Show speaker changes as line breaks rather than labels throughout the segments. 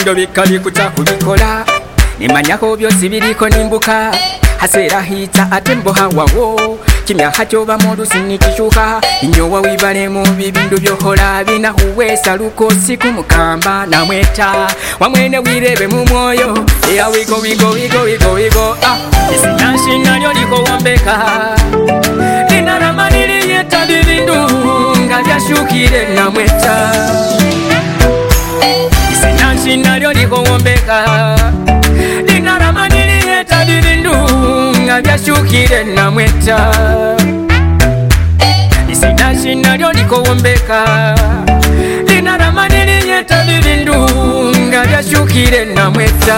bibindo bikali kutakubikola nimanyako byose biriko nimbuka hasera hita atembo hawawo kimyaha cyoba modu sinikishuka inyowa wibale mu bibindo byohola binahuwesa luko siku mukamba namweta wamwene wirebe mu moyo ya wigo isinashina lyo liko wombeka linaramanili yeta bibindu nga byashukire namweta isinashina lyo liko wombeka linaramanili yeta bibindu nga byashukire namweta isinashina lyo liko wombeka linaramanili yeta bibindu nga byashukire namweta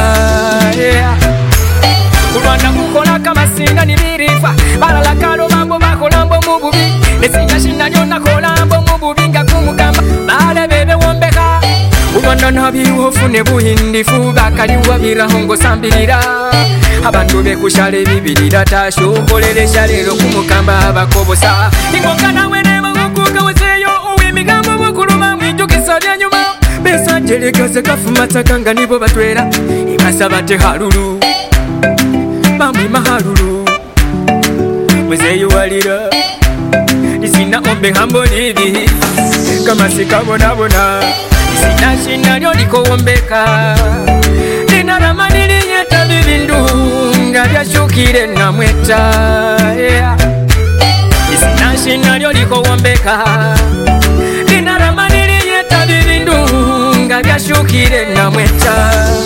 Kulwana kukola kama singa nibirifa balala kalo mambo bakolambo mububi nesinga shina lyona kolambo mububi nga kumugamba bale bebe wombeka Kulwana nabiwofune buhindifu bakaliwa birahongo sambirira abantu bekushale bibirira tashokolelesha lero kumukamba abakobosa ingonga nawe nema ngukugawezeyo uwimigambo bukuluma mwijukisa lyanyuma besa jelegase kafumata kanga nibo batwera ibasabate halulu Mami maharuru Mwezeyo walira Nisina ombe hambo nibi Kama sika bona Nisina shina lyo liko wombeka Lina ramanili yeta bibindu Nga byashukire namweta Nisina shina lyo liko wombeka Lina ramanili yeta bibindu Nga byashukire namweta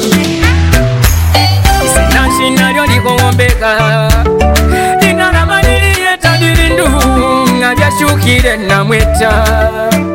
Shina lyo liko wombeka Lina ramanili yeta bibindu Nga byashukire namweta